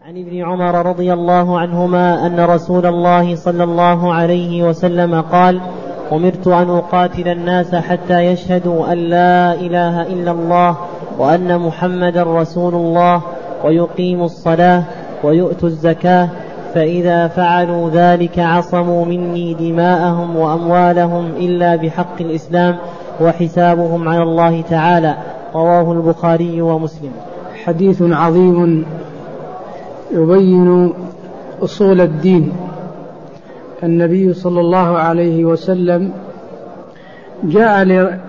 عن ابن عمر رضي الله عنهما أن رسول الله صلى الله عليه وسلم قال: أمرت أن أقاتل الناس حتى يشهدوا أن لا إله إلا الله وأن محمدا رسول الله ويقيموا الصلاة ويؤتوا الزكاة، فإذا فعلوا ذلك عصموا مني دماءهم وأموالهم إلا بحق الإسلام وحسابهم على الله تعالى. رواه البخاري ومسلم. حديث عظيم يبين أصول الدين. النبي صلى الله عليه وسلم جاء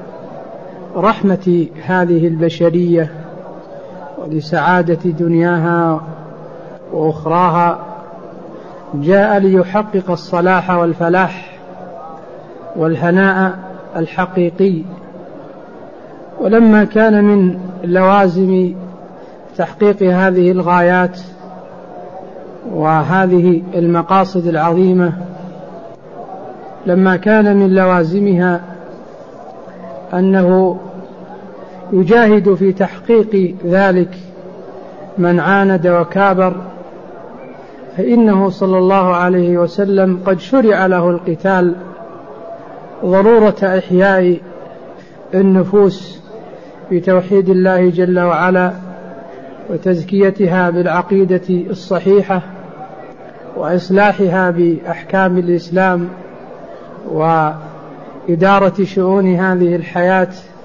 لرحمة هذه البشرية ولسعادة دنياها وأخراها، جاء ليحقق الصلاح والفلاح والهناء الحقيقي. ولما كان من لوازم تحقيق هذه الغايات وهذه المقاصد العظيمة، لما كان من لوازمها أنه يجاهد في تحقيق ذلك من عاند وكابر، فإنه صلى الله عليه وسلم قد شرع له القتال ضرورة إحياء النفوس بتوحيد الله جل وعلا وتزكيتها بالعقيدة الصحيحة وإصلاحها بأحكام الإسلام وإدارة شؤون هذه الحياة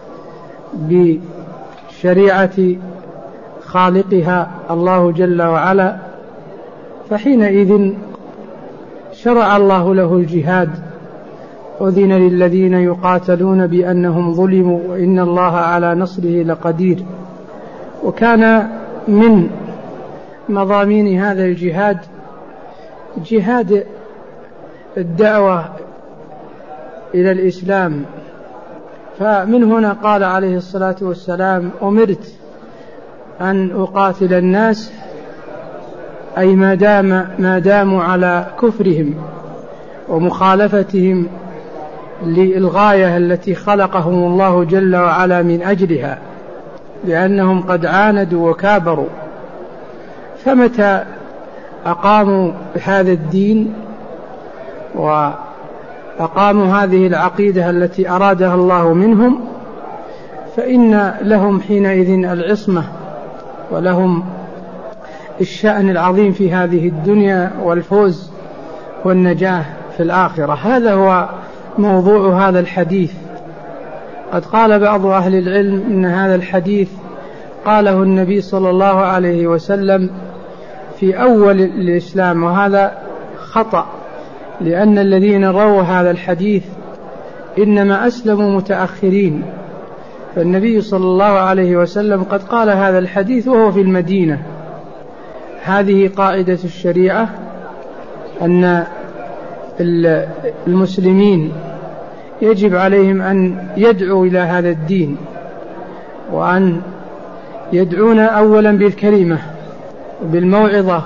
بشريعة خالقها الله جل وعلا. فحينئذ شرع الله له الجهاد: أذن للذين يقاتلون بأنهم ظلموا وإن الله على نصره لقدير. وكان من مضامين هذا الجهاد جهاد الدعوة إلى الإسلام. فمن هنا قال عليه الصلاة والسلام: أمرت أن أقاتل الناس، أي ما داموا على كفرهم ومخالفتهم للغاية التي خلقهم الله جل وعلا من أجلها، لأنهم قد عاندوا وكابروا. فمتى أقاموا هذا الدين وأقاموا هذه العقيدة التي أرادها الله منهم، فإن لهم حينئذ العصمة ولهم الشأن العظيم في هذه الدنيا والفوز والنجاة في الآخرة. هذا هو موضوع هذا الحديث. قد قال بعض أهل العلم إن هذا الحديث قاله النبي صلى الله عليه وسلم في أول الإسلام، وهذا خطأ، لأن الذين رووا هذا الحديث إنما أسلموا متأخرين. فالنبي صلى الله عليه وسلم قد قال هذا الحديث وهو في المدينة. هذه قاعدة الشريعة، أن المسلمين يجب عليهم أن يدعوا إلى هذا الدين، وأن يدعون أولا بالكلمة وبالموعظة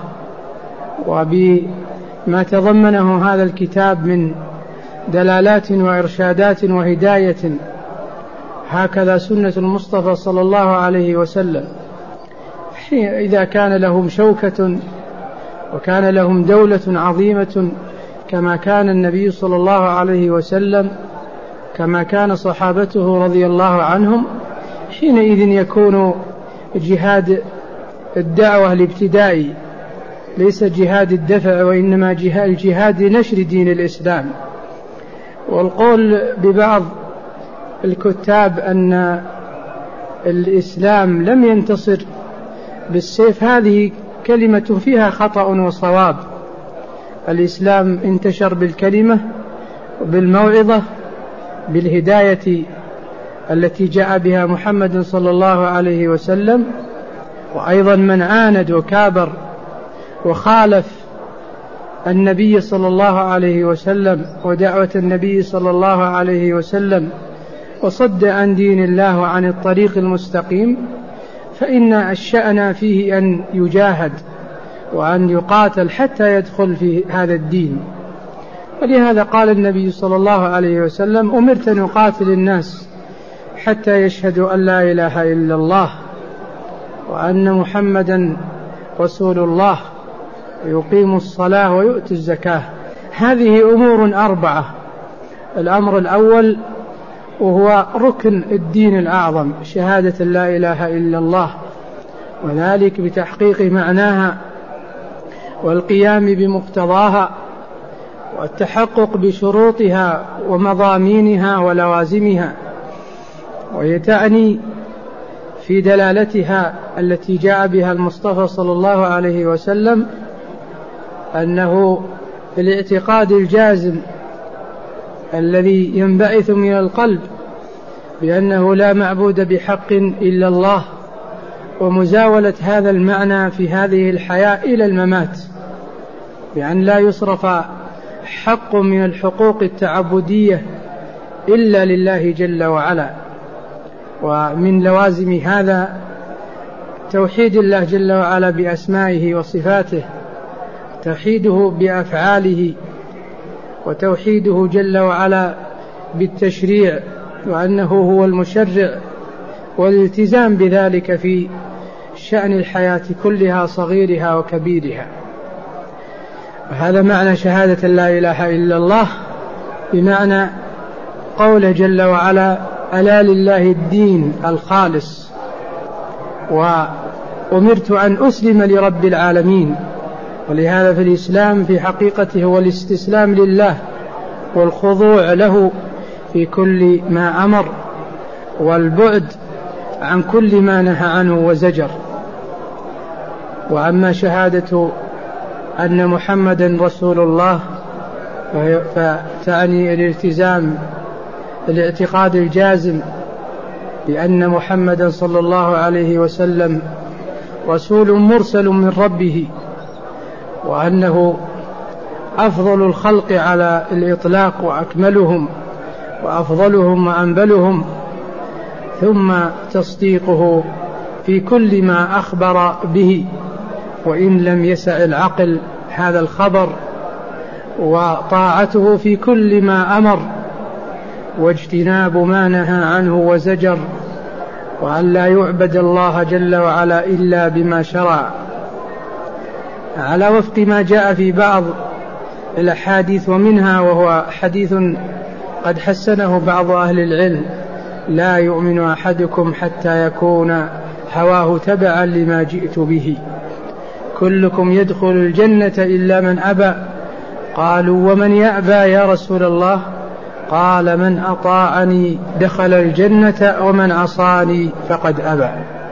وبما تضمنه هذا الكتاب من دلالات وإرشادات وهداية. هكذا سنة المصطفى صلى الله عليه وسلم. إذا كان لهم شوكة وكان لهم دولة عظيمة كما كان النبي صلى الله عليه وسلم، كما كان صحابته رضي الله عنهم، حينئذ يكون جهاد الدعوة الابتدائي، ليس جهاد الدفع، وإنما جهاد نشر دين الإسلام. والقول ببعض الكتاب أن الإسلام لم ينتصر بالسيف، هذه كلمة فيها خطأ وصواب. الإسلام انتشر بالكلمة وبالموعظة، بالهداية التي جاء بها محمد صلى الله عليه وسلم. وأيضا من عاند وكابر وخالف النبي صلى الله عليه وسلم ودعوة النبي صلى الله عليه وسلم وصد عن دين الله وعن الطريق المستقيم، فإن الشأن فيه أن يجاهد وأن يقاتل حتى يدخل في هذا الدين. ولهذا قال النبي صلى الله عليه وسلم: أمرت أن أقاتل الناس حتى يشهدوا أن لا إله إلا الله وأن محمدا رسول الله ويقيموا الصلاة ويؤتوا الزكاة. هذه أمور 4. الأمر الأول وهو ركن الدين الأعظم، شهادة لا إله إلا الله، وذلك بتحقيق معناها والقيام بمقتضاها والتحقق بشروطها ومضامينها ولوازمها. وهي تعني في دلالتها التي جاء بها المصطفى صلى الله عليه وسلم أنه الاعتقاد الجازم الذي ينبعث من القلب بأنه لا معبود بحق إلا الله، ومزاولة هذا المعنى في هذه الحياة إلى الممات، بأن لا يصرف حق من الحقوق التعبدية إلا لله جل وعلا. ومن لوازم هذا توحيد الله جل وعلا بأسمائه وصفاته، توحيده بأفعاله، وتوحيده جل وعلا بالتشريع، وأنه هو المشرع، والالتزام بذلك في شأن الحياة كلها صغيرها وكبيرها. وهذا معنى شهادة لا إله إلا الله، بمعنى قوله جل وعلا: ألا لله الدين الخالص وأمرت أن أسلم لرب العالمين. ولهذا في الإسلام في حقيقته هو الاستسلام لله والخضوع له في كل ما أمر، والبعد عن كل ما نهى عنه وزجر. وأما شهادة أن محمدا رسول الله فتعني الالتزام، الاعتقاد الجازم بأن محمدا صلى الله عليه وسلم رسول مرسل من ربه، وأنه أفضل الخلق على الإطلاق وأكملهم وأفضلهم وأنبلهم، ثم تصديقه في كل ما أخبر به وإن لم يسع العقل هذا الخبر، وطاعته في كل ما أمر، واجتناب ما نهى عنه وزجر، وأن لا يعبد الله جل وعلا إلا بما شرع، على وفق ما جاء في بعض الأحاديث، ومنها وهو حديث قد حسنه بعض أهل العلم: لا يؤمن أحدكم حتى يكون هواه تبعا لما جئت به، كلكم يدخل الجنة إلا من أبى. قالوا: ومن يأبى يا رسول الله؟ قال: من أطاعني دخل الجنة ومن عصاني فقد أبى.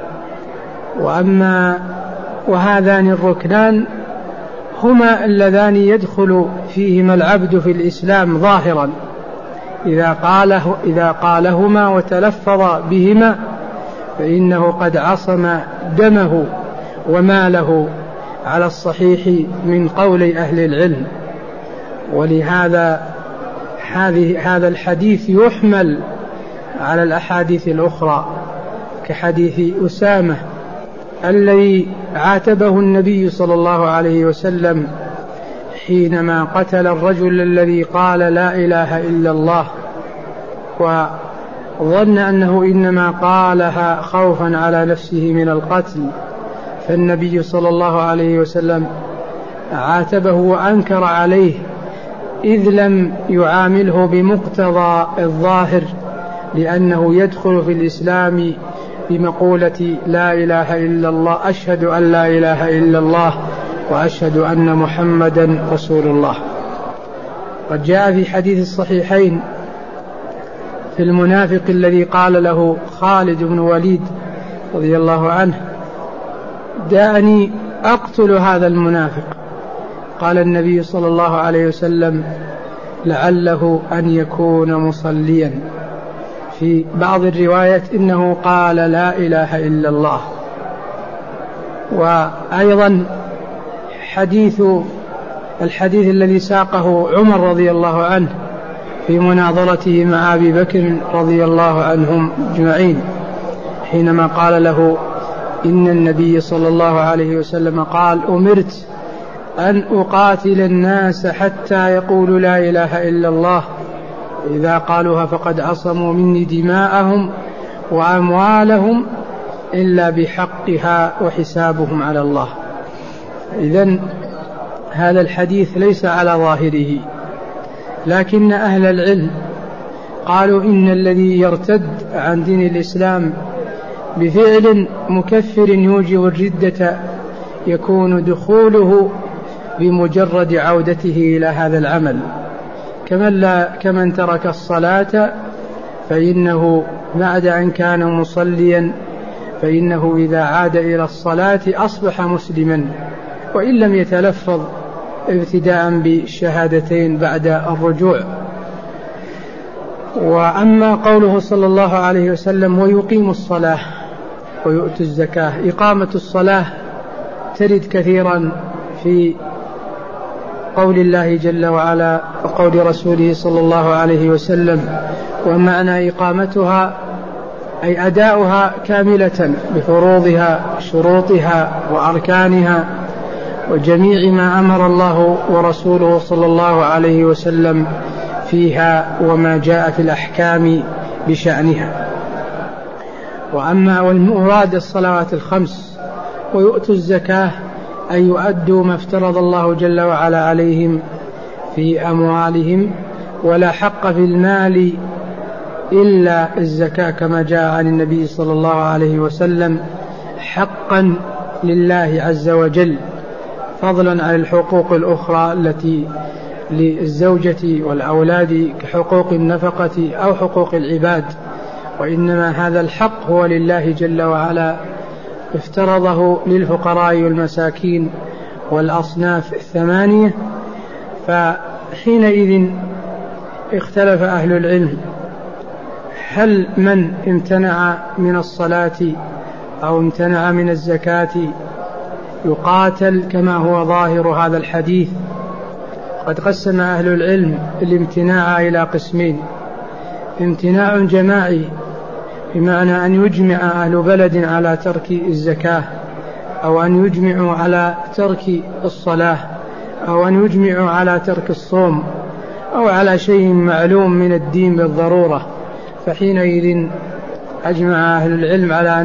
وهذان الركنان هما اللذان يدخل فيهما العبد في الإسلام ظاهرا، إذا قالهما وتلفظ بهما فإنه قد عصم دمه وماله على الصحيح من قول أهل العلم. ولهذا هذا الحديث يحمل على الأحاديث الأخرى، كحديث أسامة الذي عاتبه النبي صلى الله عليه وسلم حينما قتل الرجل الذي قال لا إله إلا الله، وظن أنه إنما قالها خوفا على نفسه من القتل، فالنبي صلى الله عليه وسلم عاتبه وأنكر عليه، إذ لم يعامله بمقتضى الظاهر، لأنه يدخل في الإسلام بمقولة لا إله إلا الله، أشهد أن لا إله إلا الله وأشهد أن محمدا رسول الله. قد جاء في حديث الصحيحين في المنافق الذي قال له خالد بن وليد رضي الله عنه: دعني أقتل هذا المنافق. قال النبي صلى الله عليه وسلم: لعله أن يكون مصليا. في بعض الروايات إنه قال لا إله إلا الله. وأيضا الحديث الذي ساقه عمر رضي الله عنه في مناظرته مع أبي بكر رضي الله عنهم أجمعين، حينما قال له إن النبي صلى الله عليه وسلم قال: أمرت أن أقاتل الناس حتى يقولوا لا إله إلا الله، إذا قالوها فقد عصموا مني دماءهم وأموالهم إلا بحقها وحسابهم على الله. إذن هذا الحديث ليس على ظاهره، لكن أهل العلم قالوا إن الذي يرتد عن دين الإسلام بفعل مكفر يوجب الردة يكون دخوله بمجرد عودته إلى هذا العمل، كمن ترك الصلاة فإنه بعد أن كان مصليا فإنه إذا عاد إلى الصلاة أصبح مسلما وإن لم يتلفظ ابتداء بالشهادتين بعد الرجوع. وأما قوله صلى الله عليه وسلم ويقيم الصلاة ويؤتي الزكاة، إقامة الصلاة ترد كثيرا في قول الله جل وعلا وقول رسوله صلى الله عليه وسلم، ومعنى إقامتها أي أداؤها كاملة بفروضها شروطها وأركانها وجميع ما أمر الله ورسوله صلى الله عليه وسلم فيها وما جاء في الأحكام بشأنها. وأما والمراد الصلوات الخمس ويؤتوا الزكاة أن يؤدوا ما افترض الله جل وعلا عليهم في أموالهم، ولا حق في المال إلا الزكاة كما جاء عن النبي صلى الله عليه وسلم حقا لله عز وجل، فضلا عن الحقوق الأخرى التي للزوجة والأولاد كحقوق النفقة أو حقوق العباد، وإنما هذا الحق هو لله جل وعلا افترضه للفقراء والمساكين والأصناف الثمانية. فحينئذ اختلف أهل العلم هل من امتنع من الصلاة أو امتنع من الزكاة يقاتل كما هو ظاهر هذا الحديث. قد قسم أهل العلم الامتناع إلى قسمين: امتناع جماعي بمعنى أن يجمع أهل بلد على ترك الزكاة، أو أن يجمعوا على ترك الصلاة، أو أن يجمعوا على ترك الصوم، أو على شيء معلوم من الدين بالضرورة، فحينئذ أجمع أهل العلم على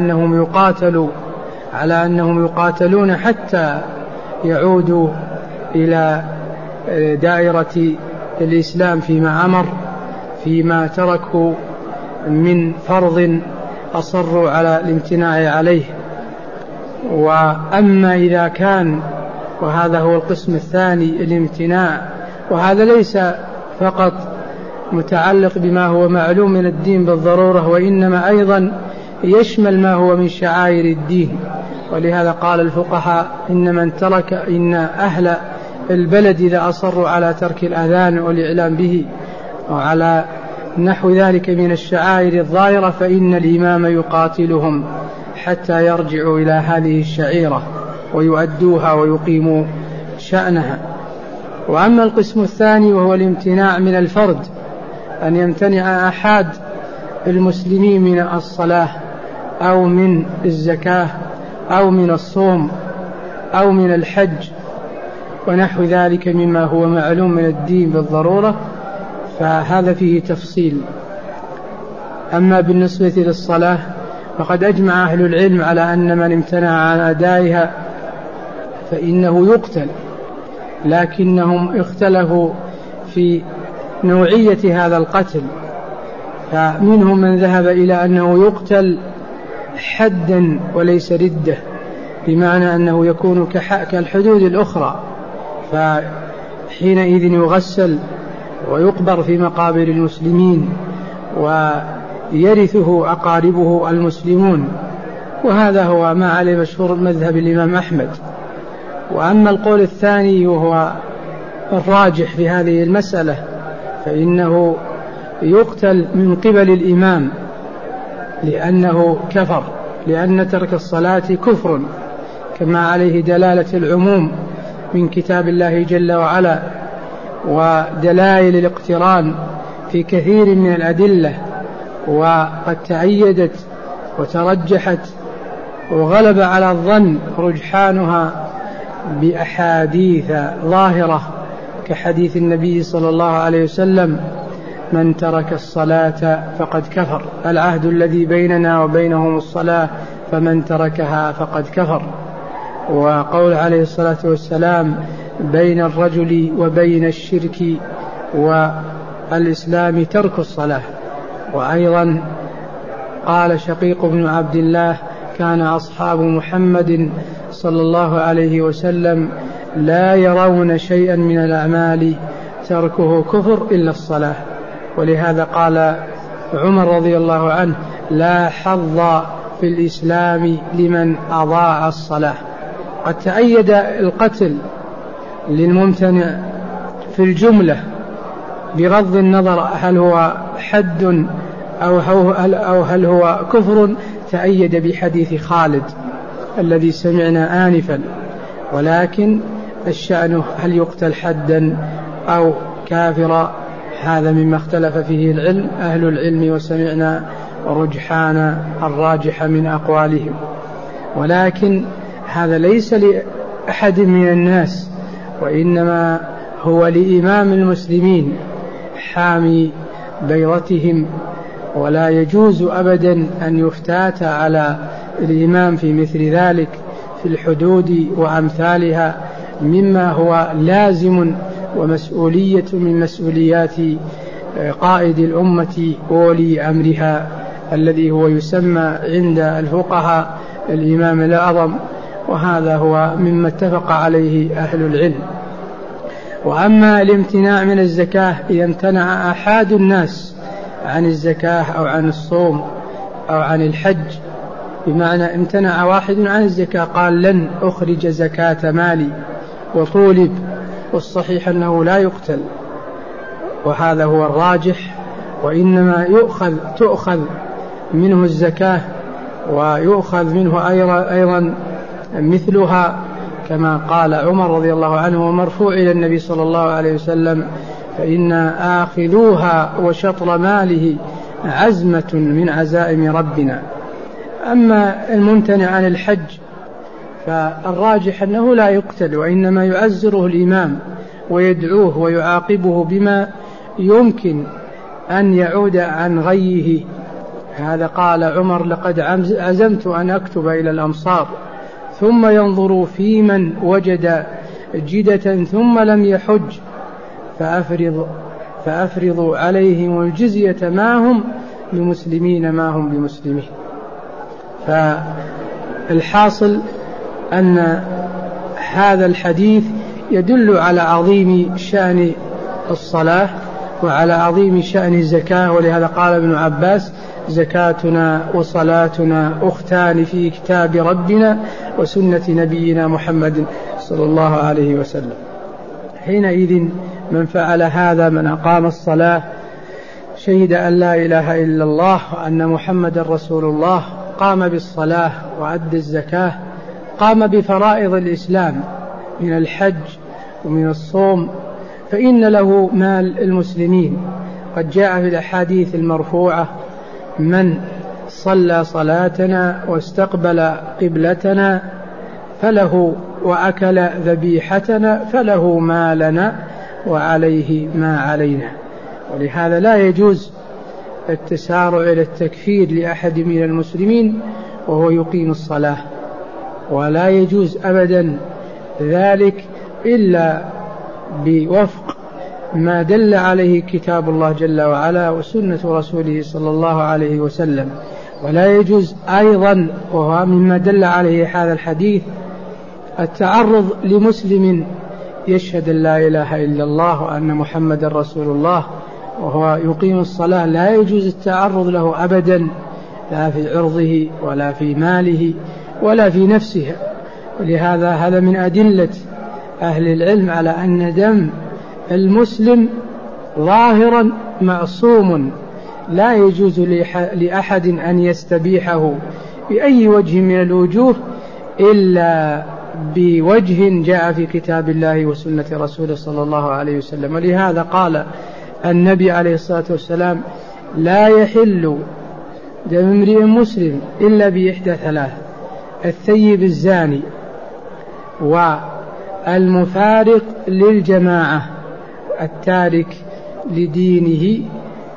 أنهم يقاتلون حتى يعودوا إلى دائرة الإسلام فيما أمر، فيما تركوا من فرض أصروا على الامتناع عليه. وأما إذا كان، وهذا هو القسم الثاني، الامتناع، وهذا ليس فقط متعلق بما هو معلوم من الدين بالضرورة، وإنما أيضا يشمل ما هو من شعائر الدين. ولهذا قال الفقهاء إن أهل البلد إذا أصروا على ترك الأذان والإعلام به وعلى نحو ذلك من الشعائر الظاهرة فإن الإمام يقاتلهم حتى يرجعوا إلى هذه الشعيرة ويؤدوها ويقيموا شأنها. وأما القسم الثاني وهو الامتناع من الفرد، أن يمتنع أحد المسلمين من الصلاة أو من الزكاة أو من الصوم أو من الحج ونحو ذلك مما هو معلوم من الدين بالضرورة، فهذا فيه تفصيل. أما بالنسبة للصلاة فقد أجمع أهل العلم على أن من امتنع عن أدائها فإنه يقتل، لكنهم اختلفوا في نوعية هذا القتل، فمنهم من ذهب إلى أنه يقتل حدا وليس ردة، بمعنى أنه يكون كالحدود الأخرى، فحينئذ يغسل ويقبر في مقابر المسلمين ويرثه أقاربه المسلمون، وهذا هو ما عليه مشهور مذهب الإمام أحمد. وأما القول الثاني وهو الراجح في هذه المسألة فإنه يقتل من قبل الإمام لأنه كفر، لأن ترك الصلاة كفر كما عليه دلالة العموم من كتاب الله جل وعلا ودلائل الاقتران في كثير من الأدلة، وقد تأيدت وترجحت وغلب على الظن رجحانها بأحاديث ظاهرة كحديث النبي صلى الله عليه وسلم: من ترك الصلاة فقد كفر، العهد الذي بيننا وبينهم الصلاة فمن تركها فقد كفر. وقول عليه الصلاة والسلام: بين الرجل وبين الشرك والإسلام ترك الصلاة. وأيضا قال شقيق بن عبد الله: كان أصحاب محمد صلى الله عليه وسلم لا يرون شيئا من الأعمال تركه كفر إلا الصلاة. ولهذا قال عمر رضي الله عنه: لا حظ في الإسلام لمن أضاع الصلاة. قد تأيد القتل للممتنع في الجملة بغض النظر هل هو حد أو هل هو كفر، تأيد بحديث خالد الذي سمعنا آنفا. ولكن الشأن هل يقتل حدا أو كافرا، هذا مما اختلف فيه أهل العلم، وسمعنا رجحان الراجح من أقوالهم. ولكن هذا ليس لأحد من الناس، وإنما هو لإمام المسلمين حامي بيضتهم، ولا يجوز أبدا أن يفتات على الإمام في مثل ذلك في الحدود وأمثالها، مما هو لازم ومسؤولية من مسؤوليات قائد الأمة وولي أمرها، الذي هو يسمى عند الفقهاء الإمام الأعظم، وهذا هو مما اتفق عليه أهل العلم. وأما الامتناع من الزكاة، إذا امتنع أحد الناس عن الزكاة أو عن الصوم أو عن الحج، بمعنى امتنع واحد عن الزكاة قال: لن أخرج زكاة مالي، وطولب، والصحيح أنه لا يقتل، وهذا هو الراجح، وإنما تؤخذ منه الزكاة، ويؤخذ منه أيضا مثلها، كما قال عمر رضي الله عنه ومرفوع إلى النبي صلى الله عليه وسلم: فإن آخذوها وشطر ماله عزمة من عزائم ربنا. أما الممتنع عن الحج فالراجح أنه لا يقتل، وإنما يعزره الإمام ويدعوه ويعاقبه بما يمكن أن يعود عن غيه. هذا قال عمر: لقد عزمت أن أكتب إلى الأمصار ثم ينظروا في من وجد جدة ثم لم يحج فأفرضوا عليهم الجزية ما هم بمسلمين ما هم بمسلمين. فالحاصل أن هذا الحديث يدل على عظيم شأن الصلاة وعلى عظيم شأن الزكاة. ولهذا قال ابن عباس: زكاتنا وصلاتنا أختان في كتاب ربنا وسنة نبينا محمد صلى الله عليه وسلم. حينئذ من فعل هذا، من أقام الصلاة، شهد أن لا إله إلا الله وأن محمد رسول الله، قام بالصلاة وأدى الزكاة، قام بفرائض الإسلام من الحج ومن الصوم، فإن له مال المسلمين. قد جاء في الأحاديث المرفوعة: من صلى صلاتنا واستقبل قبلتنا فله، وأكل ذبيحتنا فله ما لنا وعليه ما علينا. ولهذا لا يجوز التسارع إلى التكفير لأحد من المسلمين وهو يقيم الصلاة، ولا يجوز أبدا ذلك إلا بوفق ما دل عليه كتاب الله جل وعلا وسنة رسوله صلى الله عليه وسلم. ولا يجوز أيضا، وهو مما دل عليه هذا الحديث، التعرض لمسلم يشهد أن لا إله إلا الله وأن محمد رسول الله وهو يقيم الصلاة، لا يجوز التعرض له أبدا، لا في عرضه ولا في ماله ولا في نفسه. ولهذا هذا من أدلة أهل العلم على أن دم المسلم ظاهرا معصوم، لا يجوز لأحد أن يستبيحه بأي وجه من الوجوه إلا بوجه جاء في كتاب الله وسنة رسوله صلى الله عليه وسلم. ولهذا قال النبي عليه الصلاة والسلام: لا يحل دم امرئ مسلم إلا بإحدى ثلاث: الثيب الزاني، والمفارق للجماعة، التارك لدينه،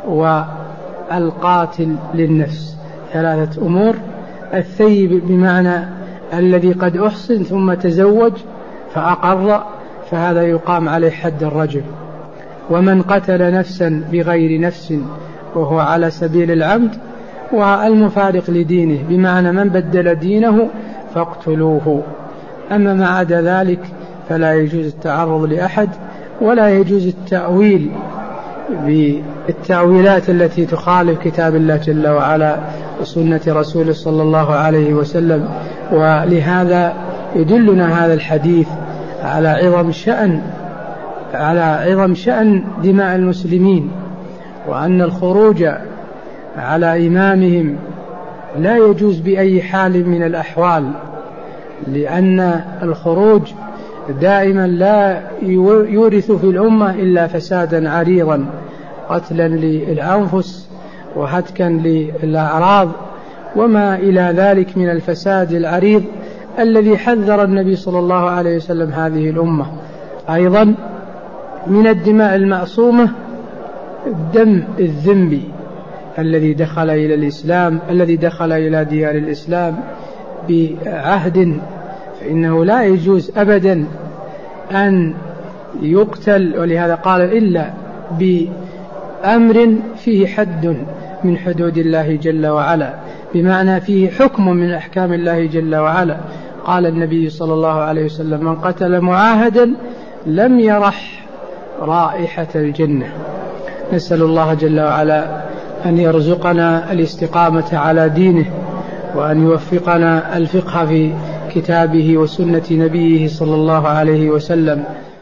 والقاتل للنفس. ثلاثة أمور: الثيب بمعنى الذي قد أحصن ثم تزوج فأقر فهذا يقام عليه حد الرجم. ومن قتل نفسا بغير نفس وهو على سبيل العمد والمفارق لدينه، بمعنى من بدل دينه فاقتلوه. أما ما عدا ذلك فلا يجوز التعرض لأحد، ولا يجوز التأويل بالتأويلات التي تخالف كتاب الله جل وعلا وسنة رسوله صلى الله عليه وسلم. ولهذا يدلنا هذا الحديث على عظم شأن دماء المسلمين، وأن الخروج على إمامهم لا يجوز بأي حال من الأحوال، لأن الخروج دائما لا يورث في الأمة إلا فسادا عريضا، قتلا للأنفس وهتكا للأعراض وما إلى ذلك من الفساد العريض الذي حذر النبي صلى الله عليه وسلم هذه الأمة. أيضا من الدماء المعصومة دم الذنب الذي دخل إلى الإسلام، الذي دخل إلى ديار الإسلام بعهد، فإنه لا يجوز أبدا أن يقتل. ولهذا قال إلا بأمر فيه حد من حدود الله جل وعلا، بمعنى فيه حكم من أحكام الله جل وعلا. قال النبي صلى الله عليه وسلم: من قتل معاهدا لم يرح رائحة الجنة. نسأل الله جل وعلا أن يرزقنا الاستقامة على دينه، وأن يوفقنا الفقه في كتابه وسنة نبيه صلى الله عليه وسلم.